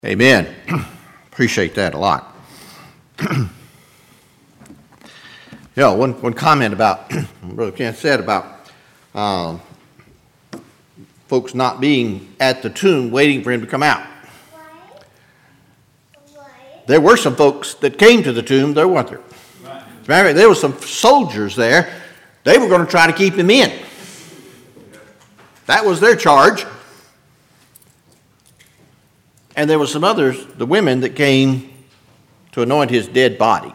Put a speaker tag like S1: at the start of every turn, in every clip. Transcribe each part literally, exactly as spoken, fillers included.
S1: Amen. Appreciate that a lot. Yeah, one, one comment about what Brother Ken said about um, folks not being at the tomb waiting for him to come out. There were some folks that came to the tomb, there weren't there? Right. There were some soldiers there. They were going to try to keep him in. That was their charge. And there were some others, the women, that came to anoint his dead body.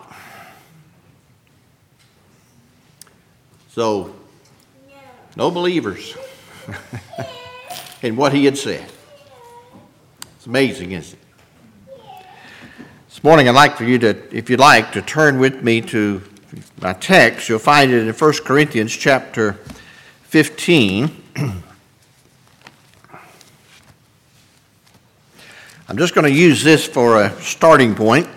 S1: So, no believers in what he had said. It's amazing, isn't it? This morning I'd like for you to, if you'd like, to turn with me to my text. You'll find it in First Corinthians chapter fifteen. I'm just going to use this for a starting point.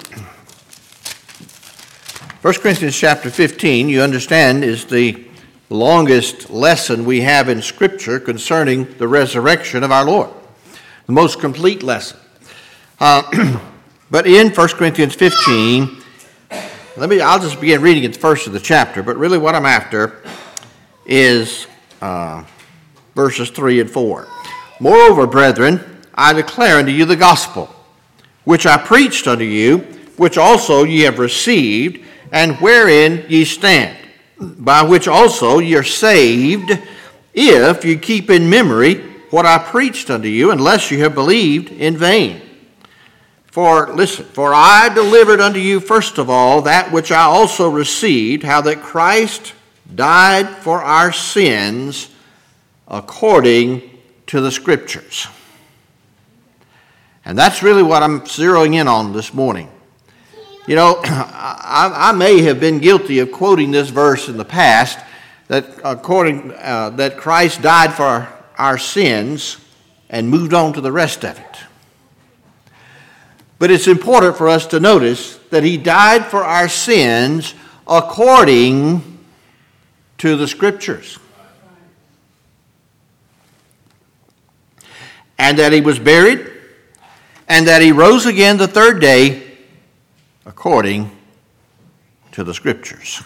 S1: First Corinthians chapter fifteen, you understand, is the longest lesson we have in Scripture concerning the resurrection of our Lord. The most complete lesson. Uh, but in First Corinthians fifteen, let me, I'll just begin reading at the first of the chapter, but really what I'm after is uh, verses three and four. Moreover, brethren, I declare unto you the gospel, which I preached unto you, which also ye have received, and wherein ye stand, by which also ye are saved, if you keep in memory what I preached unto you, unless you have believed in vain. For, listen, for I delivered unto you first of all that which I also received, how that Christ died for our sins according to the Scriptures. And that's really what I'm zeroing in on this morning. You know, I, I may have been guilty of quoting this verse in the past, that according uh, that Christ died for our, our sins and moved on to the rest of it. But it's important for us to notice that he died for our sins according to the Scriptures. And that he was buried, and that he rose again the third day according to the Scriptures.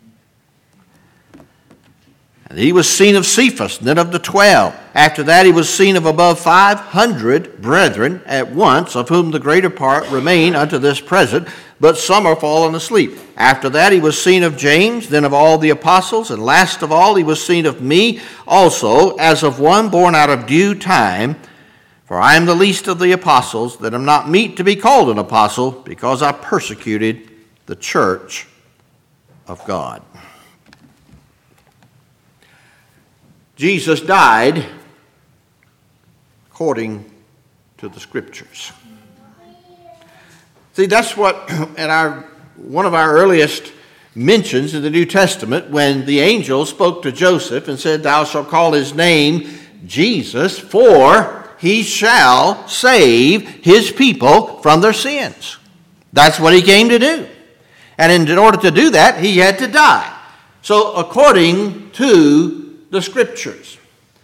S1: And he was seen of Cephas, then of the twelve. After that he was seen of above five hundred brethren at once, of whom the greater part remain unto this present, but some are fallen asleep. After that he was seen of James, then of all the apostles, and last of all he was seen of me also, as of one born out of due time. For I am the least of the apostles, that am not meet to be called an apostle, because I persecuted the church of God. Jesus died according to the Scriptures. See, that's what in our one of our earliest mentions in the New Testament, when the angel spoke to Joseph and said, "Thou shalt call his name Jesus, for he shall save his people from their sins." That's what he came to do. And in order to do that, he had to die. So according to the Scriptures.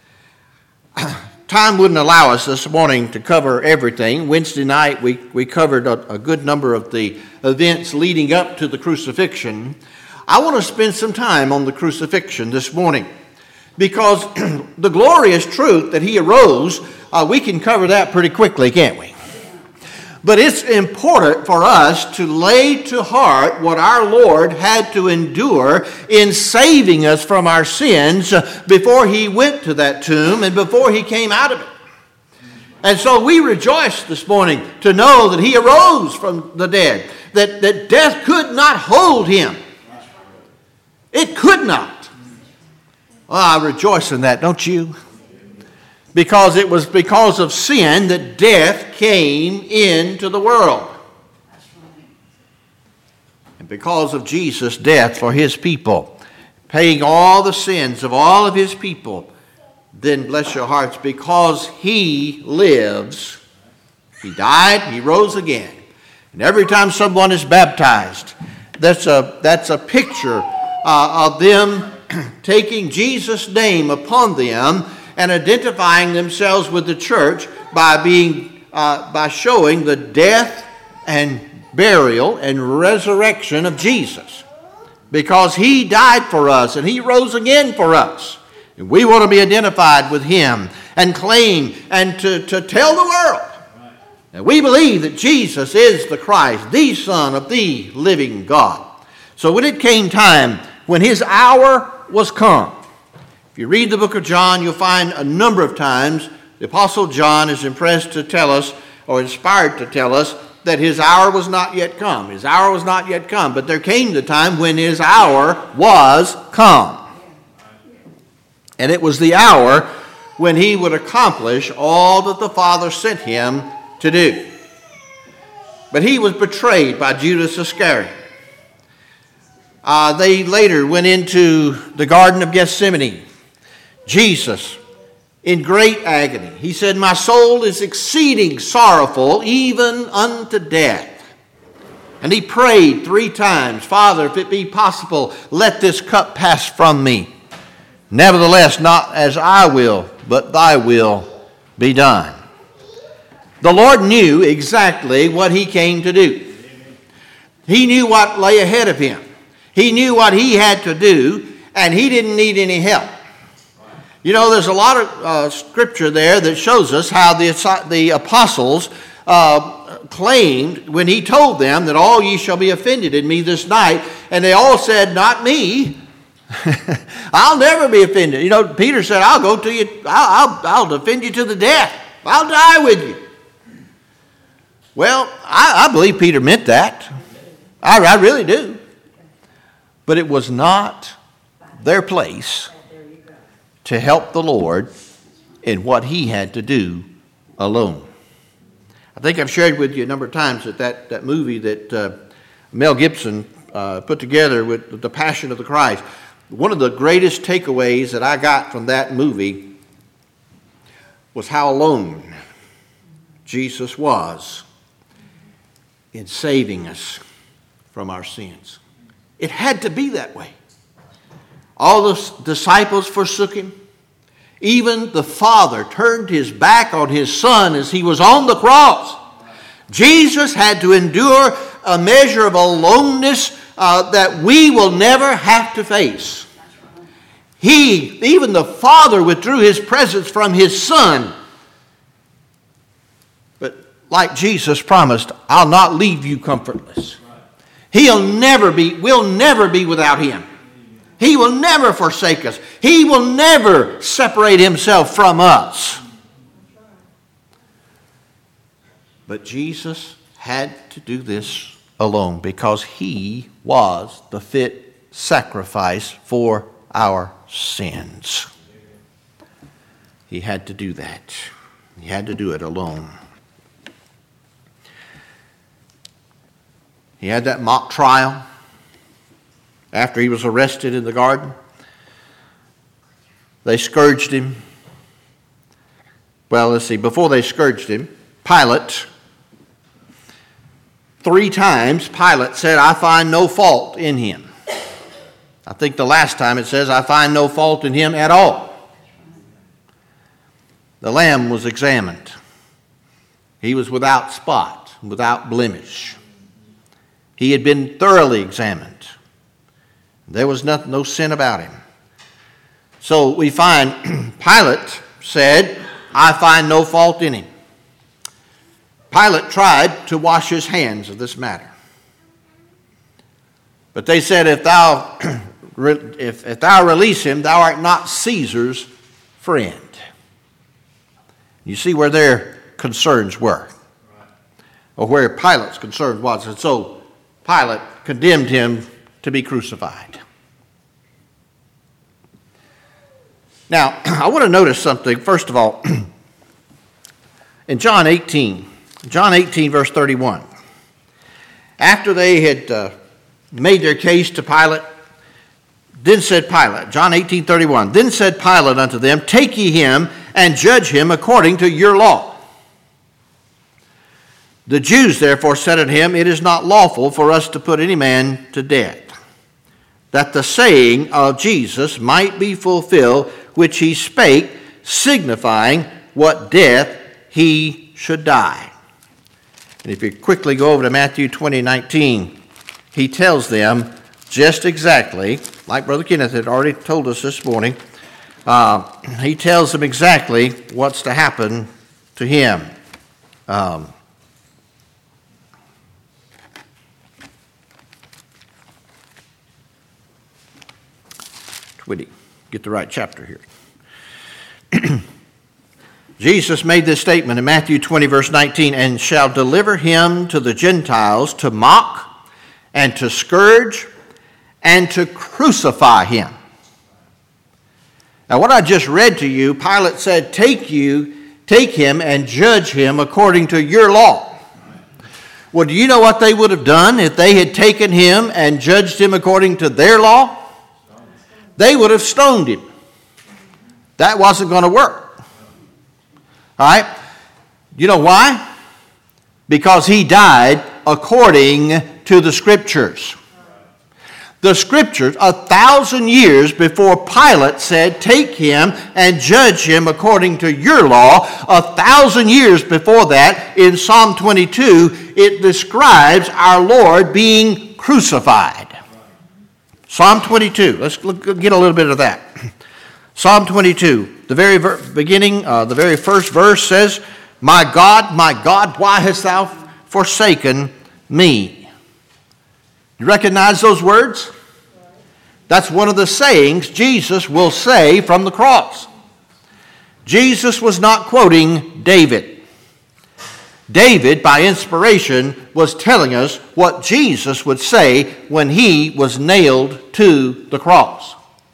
S1: Time wouldn't allow us this morning to cover everything. Wednesday night we, we covered a, a good number of the events leading up to the crucifixion. I want to spend some time on the crucifixion this morning, because the glorious truth that he arose, uh, we can cover that pretty quickly, can't we? But it's important for us to lay to heart what our Lord had to endure in saving us from our sins before he went to that tomb and before he came out of it. And so we rejoice this morning to know that he arose from the dead, that, that death could not hold him. It could not. Well, I rejoice in that, don't you? Because it was because of sin that death came into the world. And because of Jesus' death for his people, paying all the sins of all of his people, then bless your hearts, because he lives, he died, he rose again. And every time someone is baptized, that's a, that's a picture uh, of them taking Jesus' name upon them and identifying themselves with the church by being uh, uh, by showing the death and burial and resurrection of Jesus. Because he died for us and he rose again for us. And we want to be identified with him and claim and to, to tell the world. And we believe that Jesus is the Christ, the Son of the living God. So when it came time, when his hour was come, if you read the book of John, you'll find a number of times the Apostle John is impressed to tell us, or inspired to tell us, that his hour was not yet come. His hour was not yet come. But there came the time when his hour was come. And it was the hour when he would accomplish all that the Father sent him to do. But he was betrayed by Judas Iscariot. Uh, they later went into the Garden of Gethsemane. Jesus, in great agony, he said, "My soul is exceeding sorrowful, even unto death." And he prayed three times, "Father, if it be possible, let this cup pass from me. Nevertheless, not as I will, but thy will be done." The Lord knew exactly what he came to do. He knew what lay ahead of him. He knew what he had to do, and he didn't need any help. You know, there's a lot of uh, scripture there that shows us how the, the apostles uh, claimed when he told them that all ye shall be offended in me this night, and they all said, "Not me. I'll never be offended." You know, Peter said, "I'll go to you, I'll, I'll, I'll defend you to the death. I'll die with you." Well, I, I believe Peter meant that. I, I really do. But it was not their place to help the Lord in what he had to do alone. I think I've shared with you a number of times that that, that movie that uh, Mel Gibson uh, put together with The Passion of the Christ. One of the greatest takeaways that I got from that movie was how alone Jesus was in saving us from our sins. It had to be that way. All the disciples forsook him. Even the Father turned his back on his Son as he was on the cross. Jesus had to endure a measure of aloneness uh, that we will never have to face. He, even the Father, withdrew his presence from his Son. But like Jesus promised, "I'll not leave you comfortless." He'll never be, we'll never be without him. He will never forsake us. He will never separate himself from us. But Jesus had to do this alone because he was the fit sacrifice for our sins. He had to do that. He had to do it alone. He had that mock trial after he was arrested in the garden. They scourged him. Well, let's see. Before they scourged him, Pilate, three times Pilate said, "I find no fault in him." I think the last time it says, "I find no fault in him at all." The Lamb was examined. He was without spot, without blemish. He had been thoroughly examined. There was nothing, no sin about him. So we find Pilate said, "I find no fault in him." Pilate tried to wash his hands of this matter. But they said, if thou, if, if thou release him, thou art not Caesar's friend. You see where their concerns were, or where Pilate's concern was. And so Pilate condemned him to be crucified. Now, I want to notice something, first of all, in John eighteen, John eighteen, verse thirty-one. After they had uh, made their case to Pilate, then said Pilate, John eighteen, thirty-one, then said Pilate unto them, "Take ye him and judge him according to your law." The Jews therefore said unto him, "It is not lawful for us to put any man to death, that the saying of Jesus might be fulfilled, which he spake, signifying what death he should die." And if you quickly go over to Matthew twenty nineteen, he tells them just exactly, like Brother Kenneth had already told us this morning, uh, he tells them exactly what's to happen to him. Um, twenty, get the right chapter here. Jesus made this statement in Matthew twenty, verse nineteen, and shall deliver him to the Gentiles to mock and to scourge and to crucify him. Now, what I just read to you, Pilate said, take you, take him and judge him according to your law. Well, do you know what they would have done if they had taken him and judged him according to their law? They would have stoned him. That wasn't going to work. All right? You know why? Because he died according to the Scriptures. The Scriptures, a thousand years before Pilate said, take him and judge him according to your law, a thousand years before that, in Psalm twenty-two, it describes our Lord being crucified. Psalm twenty-two, let's look, get a little bit of that. Psalm twenty-two, the very ver- beginning, uh, the very first verse says, my God, my God, why hast thou forsaken me? You recognize those words? That's one of the sayings Jesus will say from the cross. Jesus was not quoting David. David, by inspiration, was telling us what Jesus would say when he was nailed to the cross.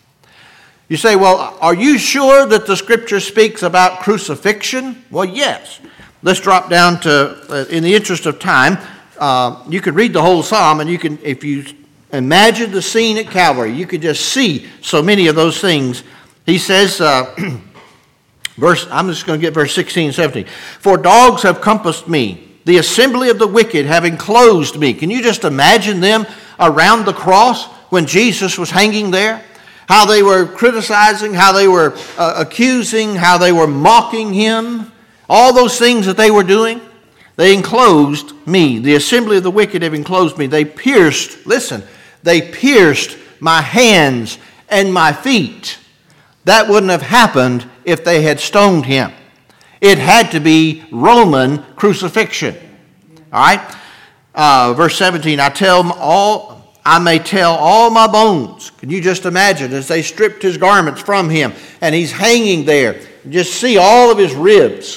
S1: You say, well, are you sure that the Scripture speaks about crucifixion? Well, yes. Let's drop down to, uh, in the interest of time, uh, you could read the whole psalm, and you can, if you imagine the scene at Calvary, you could just see so many of those things. He says, uh, verse, I'm just going to get verse sixteen and seventeen. For dogs have compassed me, the assembly of the wicked have enclosed me. Can you just imagine them around the cross when Jesus was hanging there? How they were criticizing, how they were uh, accusing, how they were mocking him. All those things that they were doing. They enclosed me. The assembly of the wicked have enclosed me. They pierced, listen, they pierced my hands and my feet. That wouldn't have happened if they had stoned him. It had to be Roman crucifixion. All right? Uh, verse seventeen, I tell all, I may tell all my bones. Can you just imagine as they stripped his garments from him and he's hanging there. Just see all of his ribs.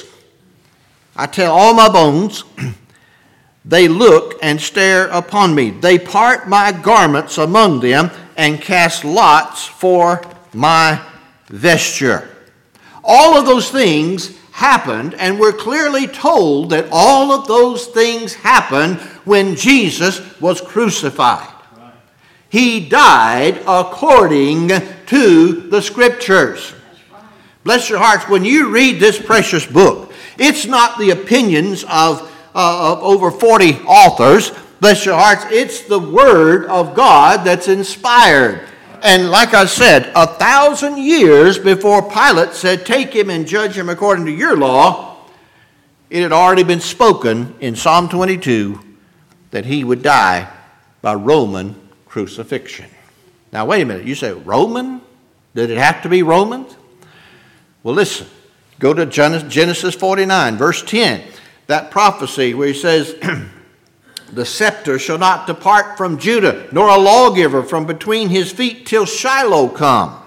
S1: I tell all my bones, they look and stare upon me. They part my garments among them and cast lots for my vesture. All of those things happened, and we're clearly told that all of those things happened when Jesus was crucified. He died according to the Scriptures. Bless your hearts, when you read this precious book, it's not the opinions of, uh, of over forty authors. Bless your hearts. It's the Word of God that's inspired. And like I said, a thousand years before Pilate said, take him and judge him according to your law, it had already been spoken in Psalm twenty-two that he would die by Roman crucifixion. Now, wait a minute. You say, Roman? Did it have to be Romans? Well, listen. Go to Genesis forty-nine, verse ten. That prophecy where he says, the scepter shall not depart from Judah, nor a lawgiver from between his feet till Shiloh come.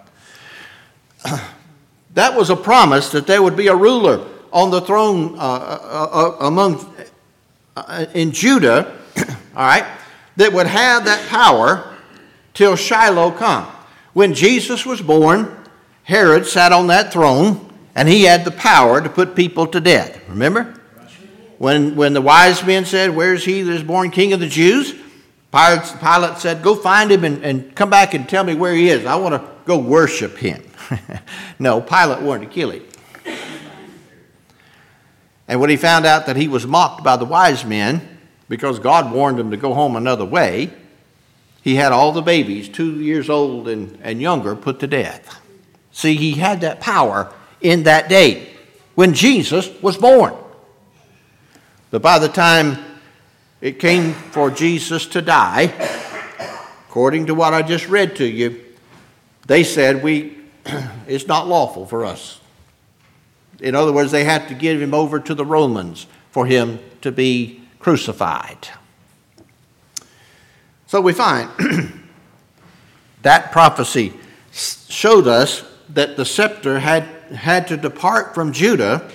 S1: That was a promise that there would be a ruler on the throne uh, uh, uh, among uh, in Judah, all right, that would have that power till Shiloh come. When Jesus was born, Herod sat on that throne, and he had the power to put people to death. Remember? When, when the wise men said, where's he that is born king of the Jews? Pilate, Pilate said, go find him and, and come back and tell me where he is. I want to go worship him. No, Pilate wanted to kill him. And when he found out that he was mocked by the wise men, because God warned him to go home another way, he had all the babies, two years old and, and younger, put to death. See, he had that power in that day when Jesus was born. But by the time it came for Jesus to die, according to what I just read to you, they said, "We, it's not lawful for us." In other words, they had to give him over to the Romans for him to be crucified. So we find that prophecy showed us that the scepter had, had to depart from Judah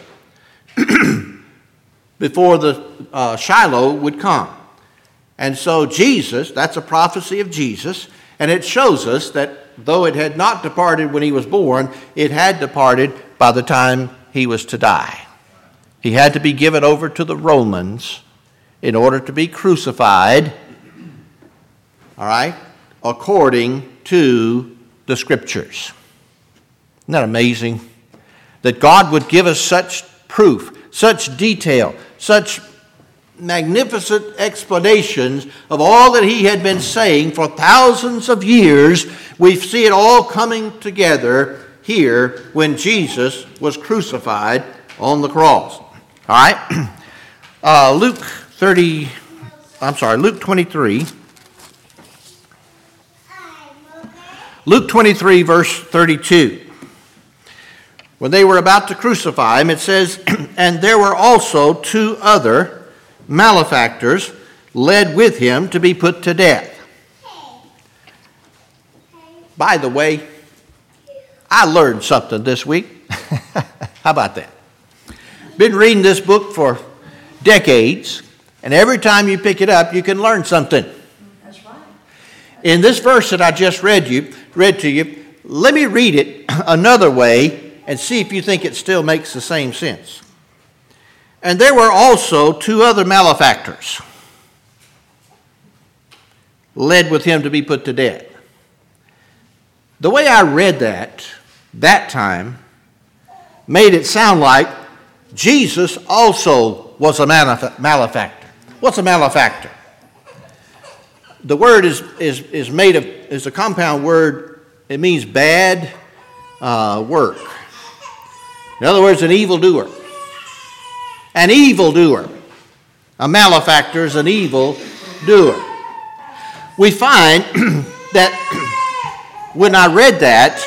S1: before the uh, Shiloh would come. And so Jesus, that's a prophecy of Jesus, and it shows us that though it had not departed when he was born, it had departed by the time he was to die. He had to be given over to the Romans in order to be crucified, all right, according to the Scriptures. Isn't that amazing? That God would give us such proof, such detail, such magnificent explanations of all that he had been saying for thousands of years. We see it all coming together here when Jesus was crucified on the cross. All right? Uh, Luke thirty, I'm sorry, Luke twenty-three. Luke twenty-three, verse thirty-two. When they were about to crucify him, it says, "And there were also two other malefactors led with him to be put to death." By the way, I learned something this week. How about that? Been reading this book for decades, and every time you pick it up, you can learn something.
S2: That's right.
S1: In this verse that I just read you, read to you, let me read it another way and see if you think it still makes the same sense. "And there were also two other malefactors led with him to be put to death." The way I read that, that time, made it sound like Jesus also was a malef- malefactor. What's a malefactor? The word is, is, is made of, is a compound word. It means bad uh, work. In other words, an evildoer. An evildoer. A malefactor is an evildoer. We find that when I read that,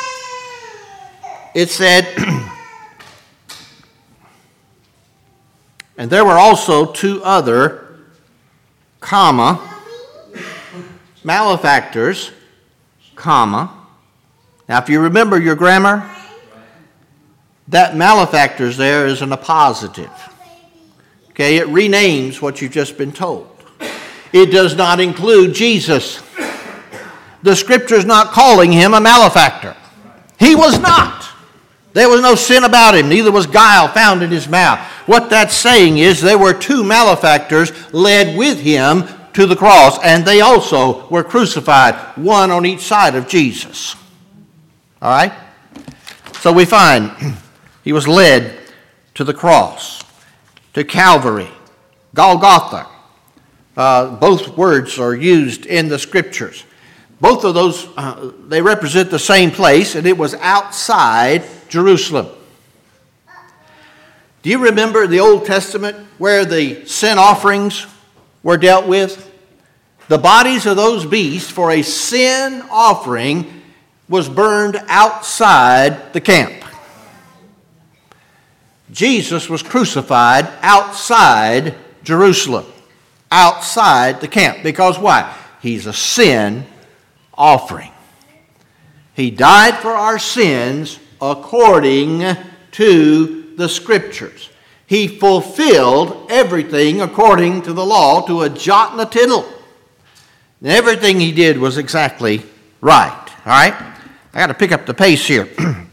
S1: it said, "And there were also two other, comma, malefactors, comma." Now, if you remember your grammar, that malefactors there is in a positive. Okay, it renames what you've just been told. It does not include Jesus. The Scripture is not calling him a malefactor. He was not. There was no sin about him, neither was guile found in his mouth. What that's saying is there were two malefactors led with him to the cross, and they also were crucified, one on each side of Jesus. All right? So we find he was led to the cross, to Calvary, Golgotha. Uh, both words are used in the Scriptures. Both of those, uh, they represent the same place, and it was outside Jerusalem. Do you remember the Old Testament where the sin offerings were dealt with? The bodies of those beasts for a sin offering was burned outside the camp. Jesus was crucified outside Jerusalem, outside the camp. Because why? He's a sin offering. He died for our sins according to the Scriptures. He fulfilled everything according to the law to a jot and a tittle. And everything he did was exactly right. All right? I got to pick up the pace here.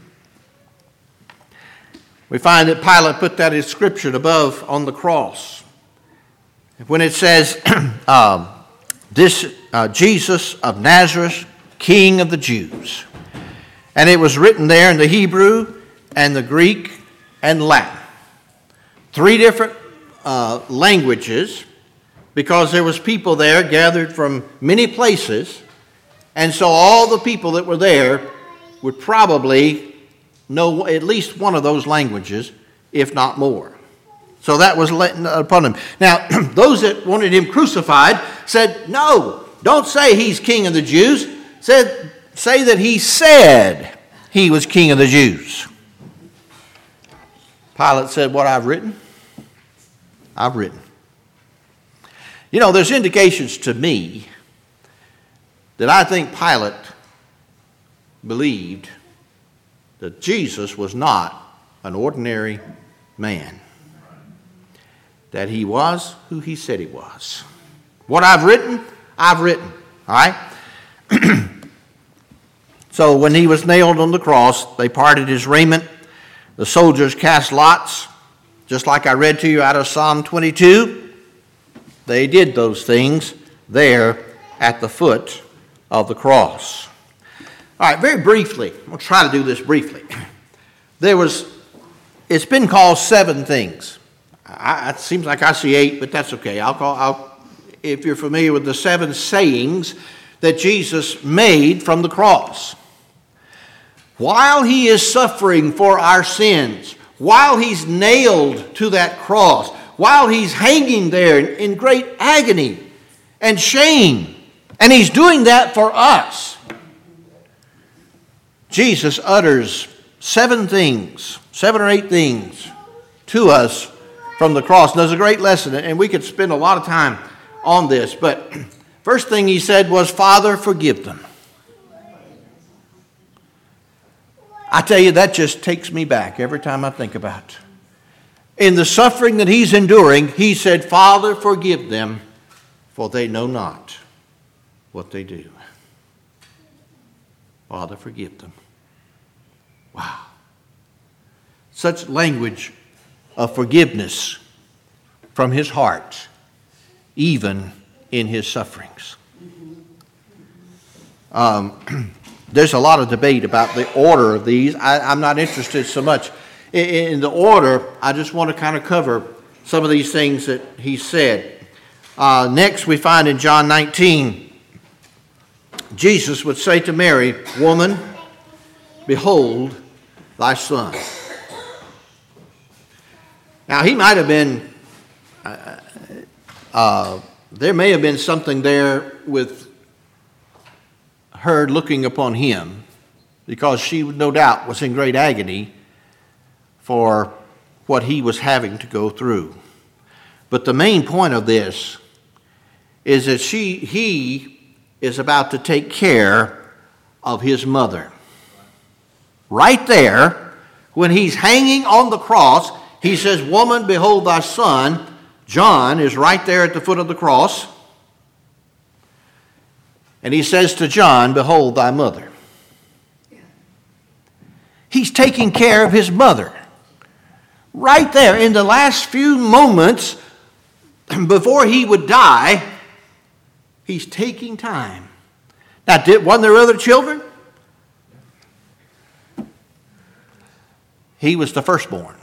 S1: We find that Pilate put that inscription above on the cross. When it says, um, this uh, Jesus of Nazareth, King of the Jews. And it was written there in the Hebrew and the Greek and Latin. Three different uh, languages, because there was people there gathered from many places. And so all the people that were there would probably know at least one of those languages, if not more. So that was letting upon him. Now, those that wanted him crucified said, no, don't say he's king of the Jews. Said, say that he said he was king of the Jews. Pilate said, what I've written, I've written. You know, there's indications to me that I think Pilate believed that Jesus was not an ordinary man. That he was who he said he was. What I've written, I've written. All right? So when he was nailed on the cross, they parted his raiment. The soldiers cast lots, just like I read to you out of Psalm twenty-two. They did those things there at the foot of the cross. All right, very briefly, I'm going to try to do this briefly. There was, it's been called seven things. I, it seems like I see eight, but that's okay. I'll call, I'll, if you're familiar with the seven sayings that Jesus made from the cross. While he is suffering for our sins, while he's nailed to that cross, while he's hanging there in great agony and shame, and he's doing that for us, Jesus utters seven things, seven or eight things to us from the cross. And there's a great lesson, and we could spend a lot of time on this. But first thing he said was, Father, forgive them. I tell you, that just takes me back every time I think about it. In the suffering that he's enduring, he said, Father, forgive them, for they know not what they do. Father, forgive them. Wow. Such language of forgiveness from his heart, even in his sufferings. Um, there's a lot of debate about the order of these. I, I'm not interested so much in, in the order. I just want to kind of cover some of these things that he said. Uh, next, we find in John nineteen, Jesus would say to Mary, Woman, behold thy son. Now, he might have been, uh, uh, there may have been something there with her looking upon him, because she no doubt was in great agony for what he was having to go through. But the main point of this is that she, he is about to take care of his mother. Right there, when he's hanging on the cross, he says, Woman, behold thy son. John is right there at the foot of the cross. And he says to John, behold thy mother. He's taking care of his mother. Right there, in the last few moments before he would die, he's taking time. Now, did, wasn't there other children? He was the firstborn.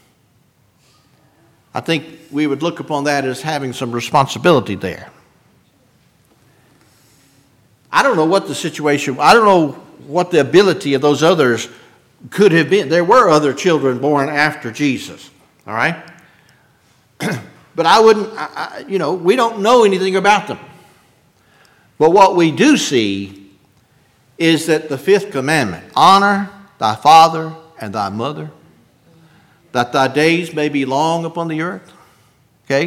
S1: I think we would look upon that as having some responsibility there. I don't know what the situation, I don't know what the ability of those others could have been. There were other children born after Jesus, all right? But I wouldn't, I, I, you know, we don't know anything about them. But what we do see is that the fifth commandment, honor thy father and thy mother, that thy days may be long upon the earth. Okay?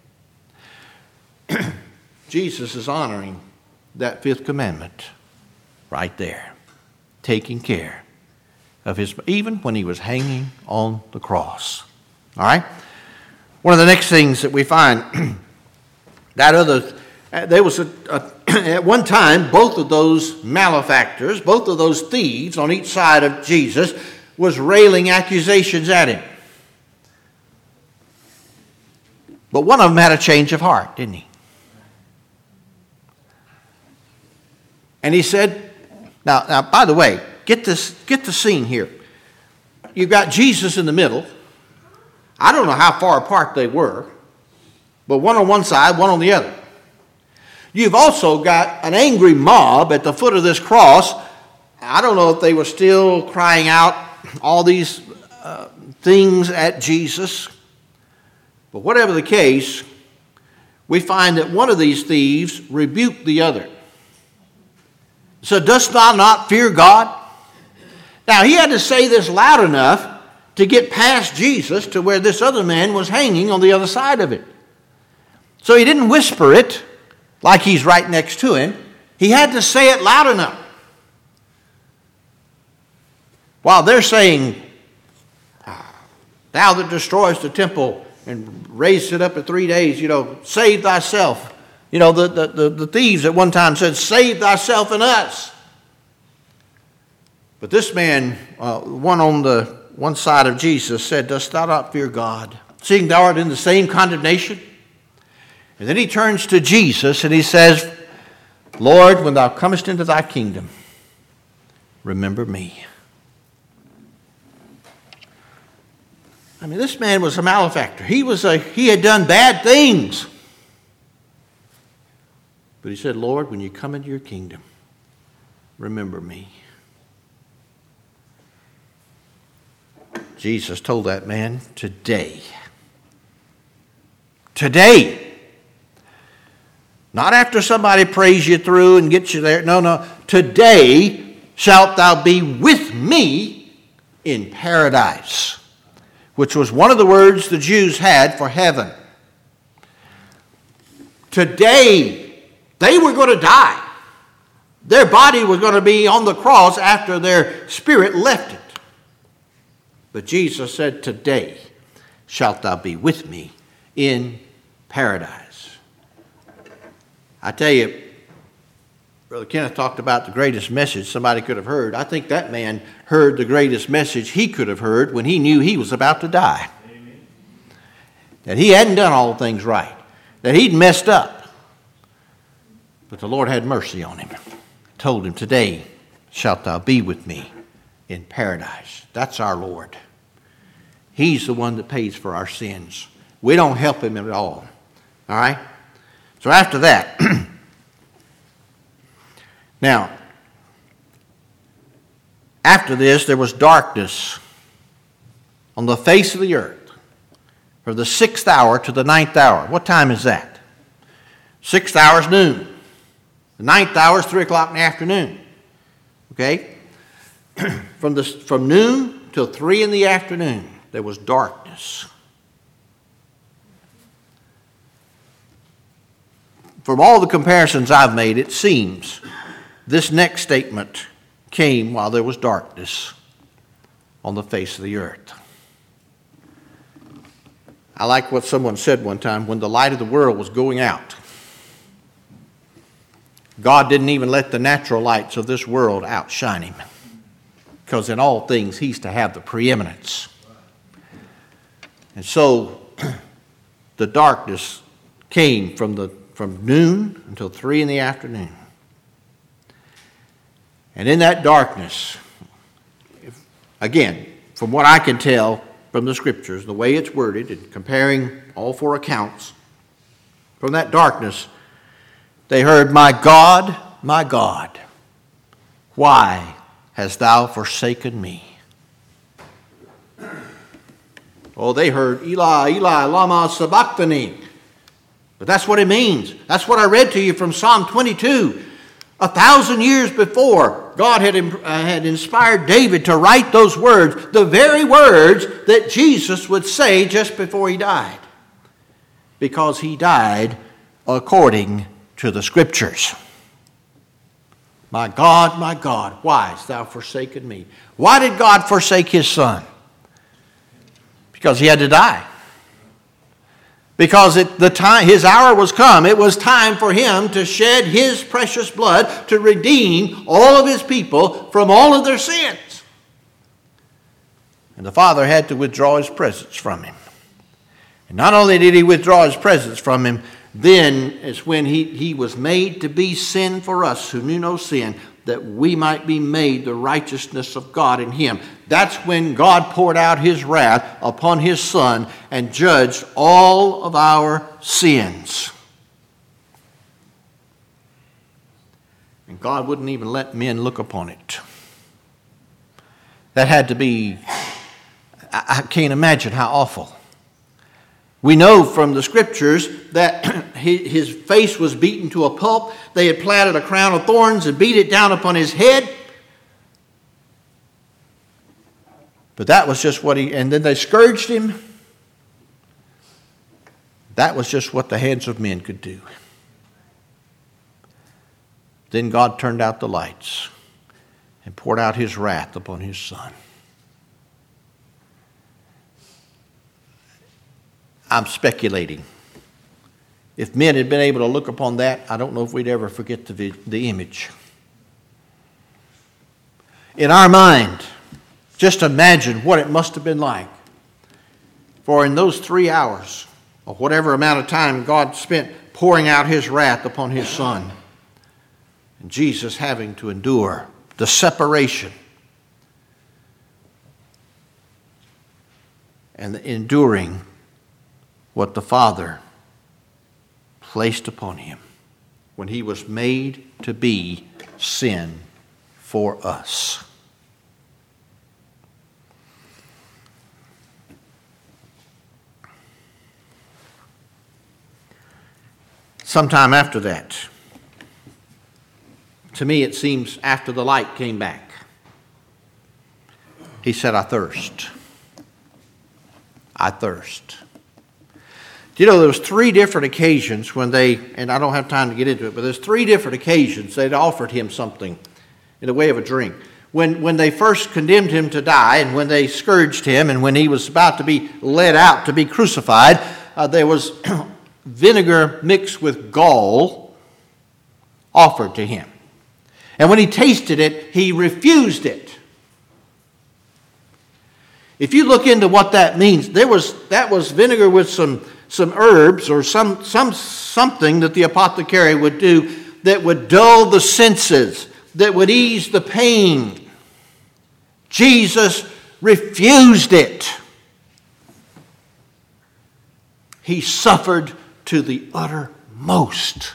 S1: Jesus is honoring that fifth commandment right there, taking care of his, even when he was hanging on the cross. All right? One of the next things that we find, that other, there was a, a at one time, both of those malefactors, both of those thieves on each side of Jesus was railing accusations at him. But one of them had a change of heart, didn't he? And he said, now, now by the way, get this, get the scene here. You've got Jesus in the middle. I don't know how far apart they were, but one on one side, one on the other. You've also got an angry mob at the foot of this cross. I don't know if they were still crying out all these uh, things at Jesus. But whatever the case, we find that one of these thieves rebuked the other. So dost thou not fear God? Now he had to say this loud enough to get past Jesus to where this other man was hanging on the other side of it. So he didn't whisper it like he's right next to him. He had to say it loud enough. While they're saying, thou that destroyest the temple and raised it up in three days, you know, save thyself. You know, the, the, the, the thieves at one time said, save thyself and us. But this man, uh, one on the one side of Jesus, said, dost thou not fear God, seeing thou art in the same condemnation? And then he turns to Jesus and he says, Lord, when thou comest into thy kingdom, remember me. I mean, this man was a malefactor. He was a he had done bad things. But he said, Lord, when you come into your kingdom, remember me. Jesus told that man, today. Today. Not after somebody prays you through and gets you there. No, no. Today shalt thou be with me in paradise, which was one of the words the Jews had for heaven. Today, they were going to die. Their body was going to be on the cross after their spirit left it. But Jesus said, today shalt thou be with me in paradise. I tell you, Brother Kenneth talked about the greatest message somebody could have heard. I think that man heard the greatest message he could have heard when he knew he was about to die. Amen. That he hadn't done all things right. That he'd messed up. But the Lord had mercy on him. Told him, today shalt thou be with me in paradise. That's our Lord. He's the one that pays for our sins. We don't help him at all. All right? So after that, now, after this, there was darkness on the face of the earth from the sixth hour to the ninth hour. What time is that? Sixth hour is noon. The ninth hour is three o'clock in the afternoon. Okay? from, the, from noon till three in the afternoon, there was darkness. From all the comparisons I've made, it seems this next statement came while there was darkness on the face of the earth. I like what someone said one time, when the light of the world was going out. God didn't even let the natural lights of this world outshine him, because in all things he's to have the preeminence. And so the darkness came from the from noon until three in the afternoon. And in that darkness, if, again, from what I can tell from the scriptures, the way it's worded, and comparing all four accounts, from that darkness, they heard, my God, my God, why hast thou forsaken me? Oh, they heard, Eli, Eli, lama sabachthani. But that's what it means. That's what I read to you from Psalm twenty-two. A thousand years before, God had, uh, had inspired David to write those words, the very words that Jesus would say just before he died. Because he died according to the scriptures. My God, my God, why hast thou forsaken me? Why did God forsake his son? Because he had to die. Because it, the time, his hour was come. It was time for him to shed his precious blood to redeem all of his people from all of their sins. And the Father had to withdraw his presence from him. And not only did he withdraw his presence from him, then is when he, he was made to be sin for us who knew no sin, that we might be made the righteousness of God in him. That's when God poured out his wrath upon his Son and judged all of our sins. And God wouldn't even let men look upon it. That had to be, I, I can't imagine how awful. We know from the Scriptures that his face was beaten to a pulp. They had planted a crown of thorns and beat it down upon his head. But that was just what he, and then they scourged him. That was just what the hands of men could do. Then God turned out the lights and poured out his wrath upon his Son. I'm speculating. If men had been able to look upon that, I don't know if we'd ever forget the, the image. In our mind, just imagine what it must have been like. For in those three hours, or whatever amount of time God spent pouring out his wrath upon his Son, and Jesus having to endure the separation and the enduring what the Father placed upon him when he was made to be sin for us. Sometime after that, to me it seems after the light came back, he said, I thirst. I thirst. You know, there was three different occasions when they, and I don't have time to get into it, but there's three different occasions they'd offered him something in the way of a drink. When, when they first condemned him to die, and when they scourged him, and when he was about to be led out to be crucified, uh, there was vinegar mixed with gall offered to him. And when he tasted it, he refused it. If you look into what that means, there was that was vinegar with some, some herbs or some, some something that the apothecary would do that would dull the senses, that would ease the pain. Jesus refused it. He suffered to the uttermost.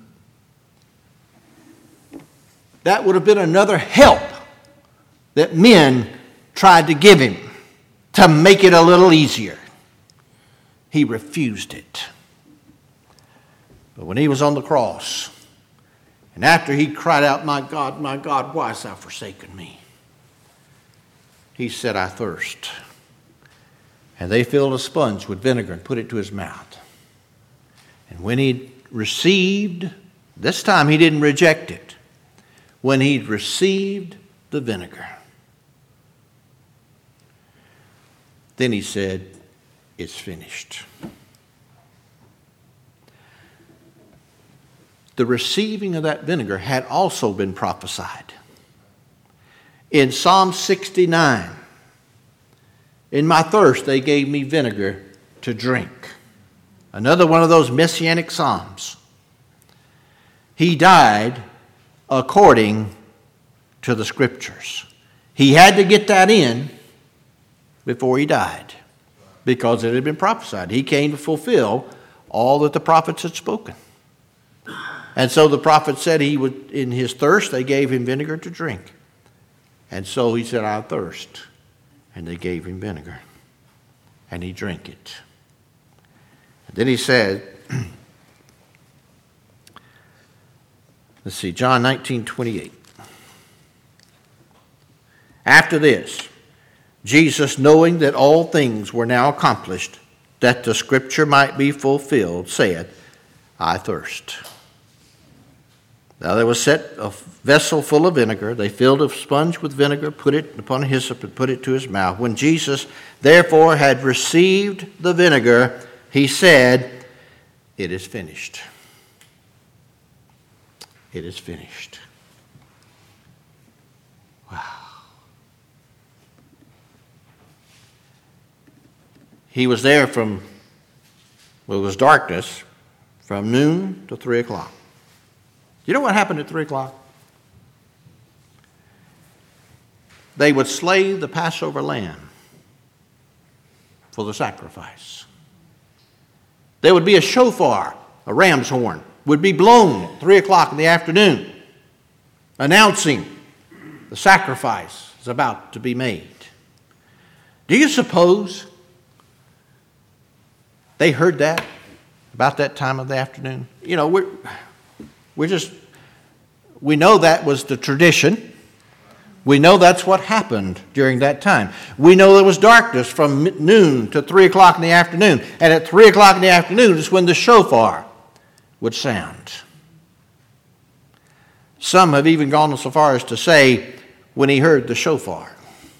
S1: That would have been another help that men tried to give him to make it a little easier. He refused it. But when he was on the cross, and after he cried out, my God, my God, why hast thou forsaken me? He said, I thirst. And they filled a sponge with vinegar and put it to his mouth. And when he received, this time he didn't reject it. When he'd received the vinegar, then he said, it's finished. The receiving of that vinegar had also been prophesied. In Psalm sixty-nine, in my thirst they gave me vinegar to drink. Another one of those messianic psalms. He died according to the Scriptures. He had to get that in before he died because it had been prophesied. He came to fulfill all that the prophets had spoken. And so the prophet said he would, in his thirst, they gave him vinegar to drink. And so he said, I thirst. And they gave him vinegar. And he drank it. And then he said, let's see, John nineteen twenty-eight. After this, Jesus, knowing that all things were now accomplished, that the Scripture might be fulfilled, said, I thirst. Now there was set a vessel full of vinegar. They filled a sponge with vinegar, put it upon a hyssop, and put it to his mouth. When Jesus therefore had received the vinegar, he said, it is finished. It is finished. Wow. He was there from, well, it was darkness, from noon to three o'clock. You know what happened at three o'clock? They would slay the Passover lamb for the sacrifice. There would be a shofar, a ram's horn, would be blown at three o'clock in the afternoon, announcing the sacrifice is about to be made. Do you suppose They heard that about that time of the afternoon. You know, we're, we're just, we know that was the tradition. We know that's what happened during that time. We know there was darkness from noon to three o'clock in the afternoon. And at three o'clock in the afternoon is when the shofar would sound. Some have even gone so far as to say, when he heard the shofar,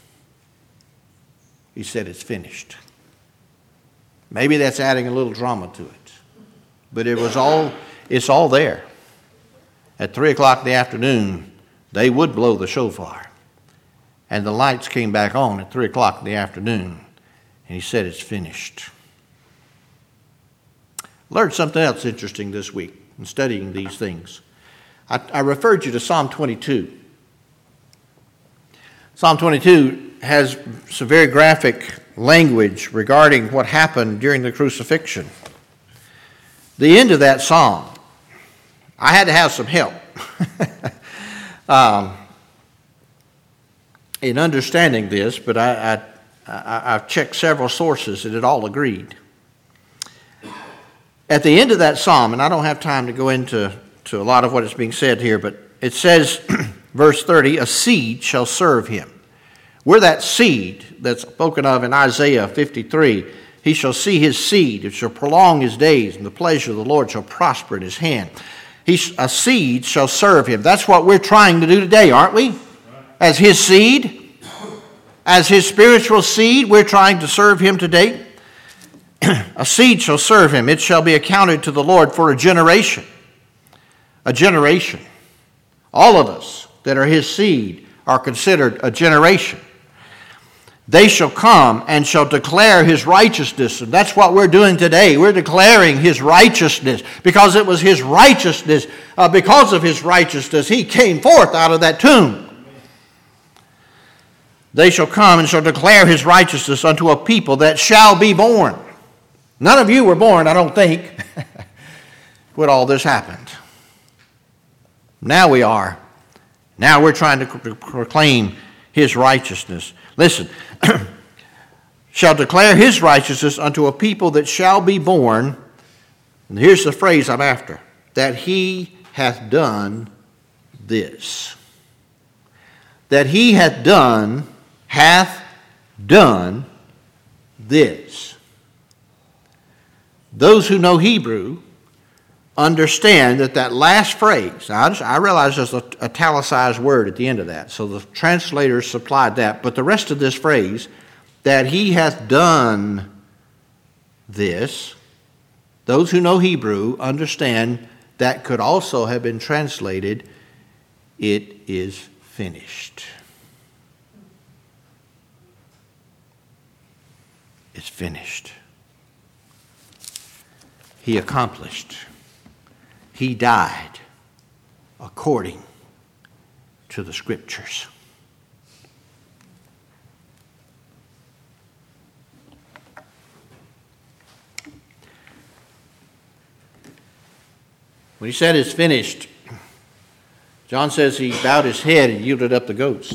S1: he said, it's finished. Maybe that's adding a little drama to it. But it was all, it's all there. At three o'clock in the afternoon, they would blow the shofar. And the lights came back on at three o'clock in the afternoon. And he said, it's finished. Learned something else interesting this week in studying these things. I, I referred you to Psalm twenty-two. Psalm twenty-two has some very graphic language regarding what happened during the crucifixion. The end of that psalm, I had to have some help um, in understanding this, but I, I, I, I've checked several sources and it all agreed. At the end of that psalm, and I don't have time to go into to a lot of what is being said here, but it says, verse thirty, a seed shall serve him. We're that seed that's spoken of in Isaiah fifty-three. He shall see his seed, it shall prolong his days, and the pleasure of the Lord shall prosper in his hand. He, a seed shall serve him. That's what we're trying to do today, aren't we? As his seed, as his spiritual seed, we're trying to serve him today. A seed shall serve him. It shall be accounted to the Lord for a generation. A generation. All of us that are his seed are considered a generation. They shall come and shall declare his righteousness. And that's what we're doing today. We're declaring his righteousness because it was his righteousness. Uh, because of his righteousness, he came forth out of that tomb. They shall come and shall declare his righteousness unto a people that shall be born. None of you were born, I don't think, when all this happened. Now we are. Now we're trying to proclaim his righteousness. Listen, shall declare his righteousness unto a people that shall be born. And here's the phrase I'm after. That he hath done this. That he hath done, hath done this. Those who know Hebrew understand that that last phrase, now I, just, I realize there's an italicized word at the end of that, so the translators supplied that, but the rest of this phrase, that he hath done this, those who know Hebrew understand that could also have been translated, it is finished. It's finished. He accomplished. He died according to the Scriptures. When he said it's finished, John says he bowed his head and yielded up the ghost.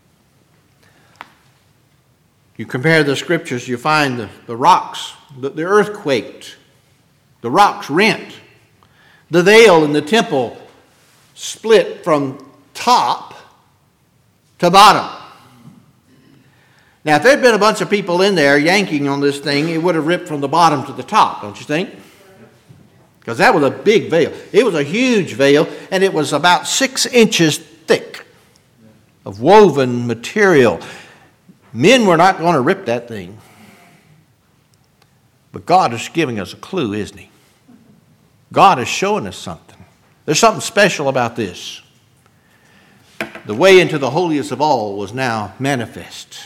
S1: You compare the Scriptures, you find the, the rocks, the, the earth quaked, the rocks rent. The veil in the temple split from top to bottom. Now, if there had been a bunch of people in there yanking on this thing, it would have ripped from the bottom to the top, don't you think? Because that was a big veil. It was a huge veil, and it was about six inches thick of woven material. Men were not going to rip that thing. But God is giving us a clue, isn't he? God is showing us something. There's something special about this. The way into the holiest of all was now manifest.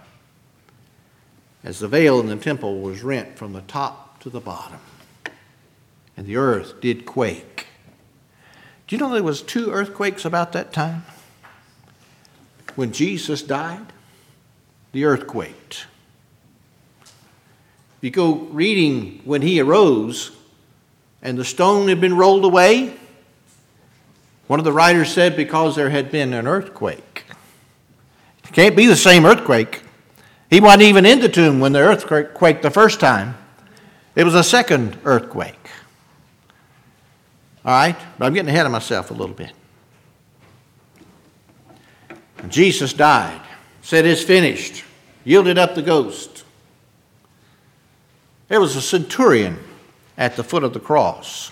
S1: As the veil in the temple was rent from the top to the bottom. And the earth did quake. Do you know there was two earthquakes about that time? When Jesus died, the earth quaked. If you go reading when he arose, and the stone had been rolled away, one of the writers said because there had been an earthquake. It can't be the same earthquake. He wasn't even in the tomb when the earthquake quaked the first time. It was a second earthquake. All right? But I'm getting ahead of myself a little bit. Jesus died, said it's finished, yielded up the ghost. There was a centurion at the foot of the cross.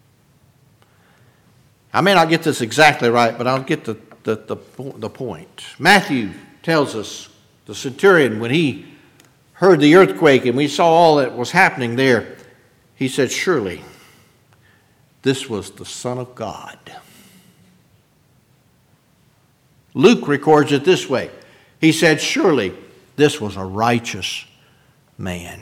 S1: I may not get this exactly right, but I'll get the, the, the, the point. Matthew tells us the centurion, when he heard the earthquake and we saw all that was happening there, he said, surely this was the Son of God. Luke records it this way. He said, surely this was a righteous man.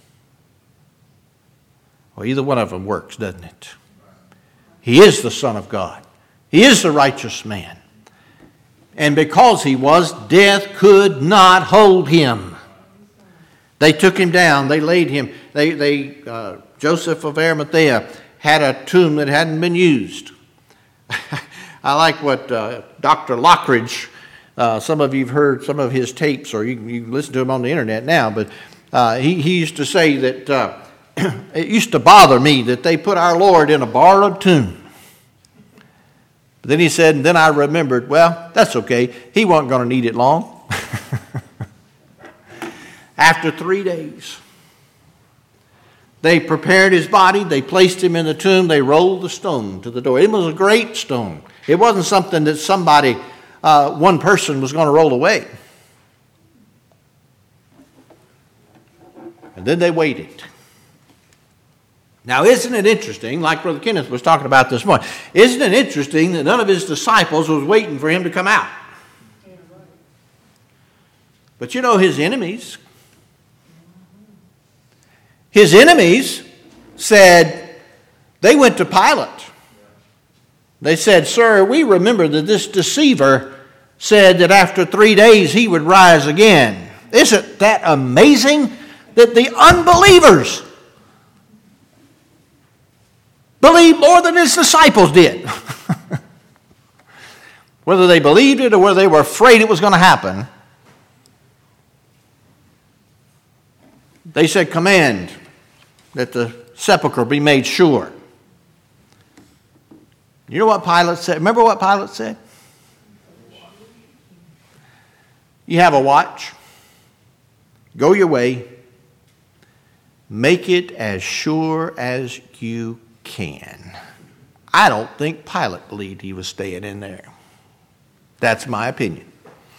S1: Well, either one of them works, doesn't it? He is the Son of God. He is the righteous man. And because he was, death could not hold him. They took him down. They laid him. They, they uh, Joseph of Arimathea had a tomb that hadn't been used. I like what uh, Doctor Lockridge, uh, some of you have heard some of his tapes, or you, you can listen to him on the internet now, but uh, he, he used to say that uh, it used to bother me that they put our Lord in a borrowed tomb. But then he said, and then I remembered, well, that's okay. He wasn't going to need it long. After three days, they prepared his body. They placed him in the tomb. They rolled the stone to the door. It was a great stone. It wasn't something that somebody, uh, one person was going to roll away. And then they waited. Now, isn't it interesting, like Brother Kenneth was talking about this morning, isn't it interesting that none of his disciples was waiting for him to come out? But you know, his enemies, his enemies said, they went to Pilate. They said, sir, we remember that this deceiver said that after three days he would rise again. Isn't that amazing that the unbelievers believed more than his disciples did? Whether they believed it or whether they were afraid it was going to happen, they said, command that the sepulchre be made sure. You know what Pilate said? Remember what Pilate said? You have a watch. Go your way. Make it as sure as you can. I don't think Pilate believed he was staying in there. That's my opinion.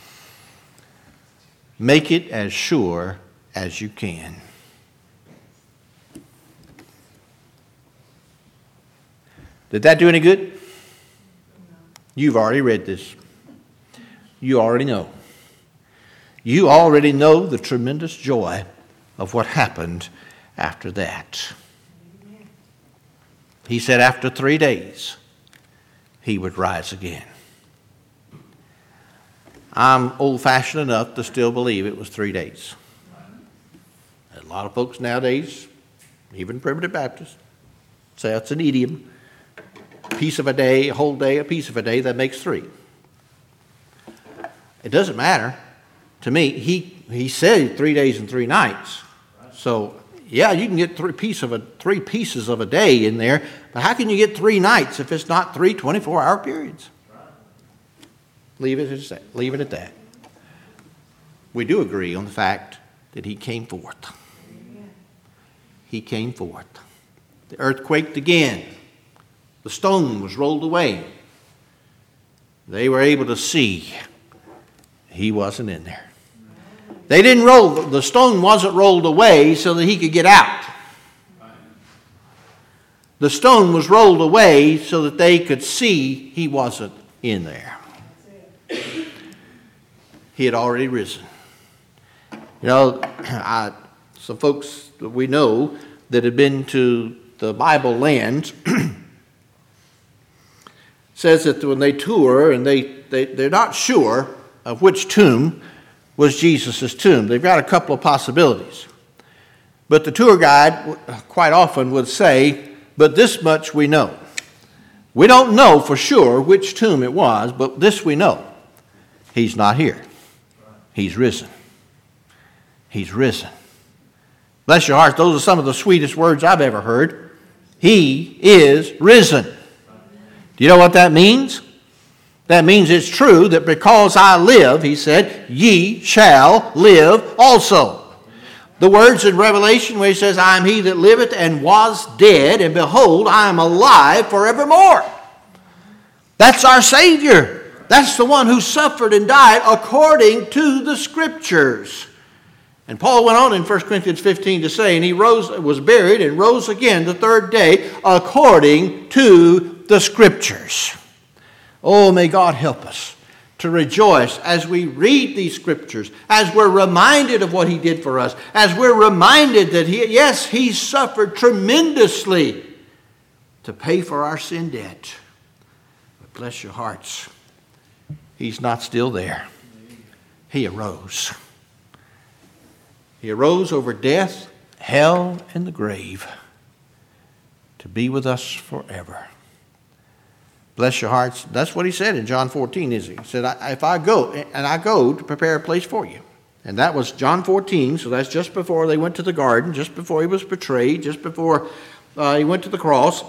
S1: Make it as sure as you can. Did that do any good? You've already read this. You already know. You already know the tremendous joy of what happened after that. He said after three days, he would rise again. I'm old-fashioned enough to still believe it was three days. A lot of folks nowadays, even Primitive Baptists, say it's an idiom. A piece of a day, a whole day, a piece of a day, that makes three. It doesn't matter. To me, he, he said three days and three nights. So, yeah, you can get three, piece of a, three pieces of a day in there, but how can you get three nights if it's not three twenty-four hour periods? Leave it at that. Leave it at that. We do agree on the fact that he came forth. He came forth. The earth quaked again. The stone was rolled away. They were able to see he wasn't in there. They didn't roll, the stone wasn't rolled away so that he could get out. The stone was rolled away so that they could see he wasn't in there. He had already risen. You know, I, some folks that we know that had been to the Bible lands says that when they tour and they, they, they're not sure of which tomb was Jesus' tomb. They've got a couple of possibilities. But the tour guide quite often would say, but this much we know. We don't know for sure which tomb it was, but this we know. He's not here. He's risen. He's risen. Bless your hearts, those are some of the sweetest words I've ever heard. He is risen. Do you know what that means? That means it's true that because I live, he said, ye shall live also. The words in Revelation where he says, I am he that liveth and was dead, and behold, I am alive forevermore. That's our Savior. That's the one who suffered and died according to the Scriptures. And Paul went on in First Corinthians fifteen to say, and he rose, was buried and rose again the third day according to the Scriptures. Oh, may God help us to rejoice as we read these Scriptures, as we're reminded of what he did for us, as we're reminded that, he, yes, he suffered tremendously to pay for our sin debt. But bless your hearts, he's not still there. He arose. He arose over death, hell, and the grave to be with us forever. Bless your hearts. That's what he said in John fourteen, isn't he? He said, if I go, and I go to prepare a place for you. And that was John fourteen, so that's just before they went to the garden, just before he was betrayed, just before uh, he went to the cross.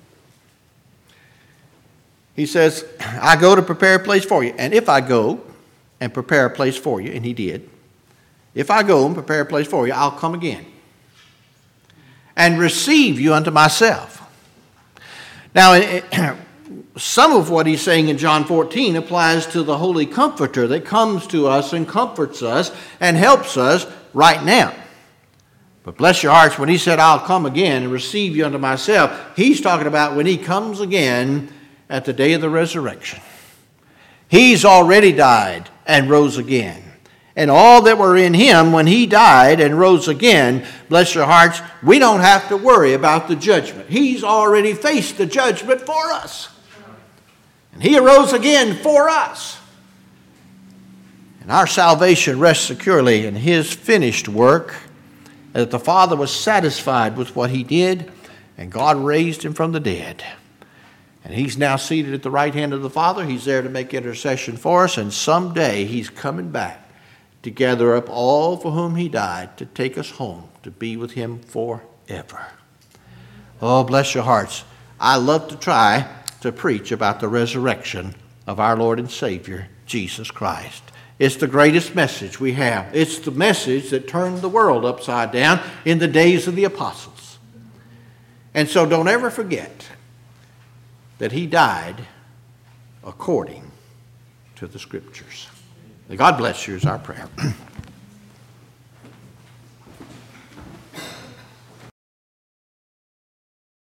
S1: He says, I go to prepare a place for you. And if I go and prepare a place for you, and he did, if I go and prepare a place for you, I'll come again and receive you unto myself. Now, it, some of what he's saying in John fourteen applies to the Holy Comforter that comes to us and comforts us and helps us right now. But bless your hearts, when he said, I'll come again and receive you unto myself, he's talking about when he comes again at the day of the resurrection. He's already died and rose again. And all that were in him when he died and rose again, bless your hearts, we don't have to worry about the judgment. He's already faced the judgment for us. And he arose again for us. And our salvation rests securely in his finished work, that the Father was satisfied with what he did, and God raised him from the dead. And he's now seated at the right hand of the Father. He's there to make intercession for us, and someday he's coming back to gather up all for whom he died, to take us home, to be with him forever. Oh, bless your hearts. I love to try to preach about the resurrection of our Lord and Savior, Jesus Christ. It's the greatest message we have. It's the message that turned the world upside down in the days of the apostles. And so don't ever forget that he died according to the Scriptures. May God bless you is our prayer.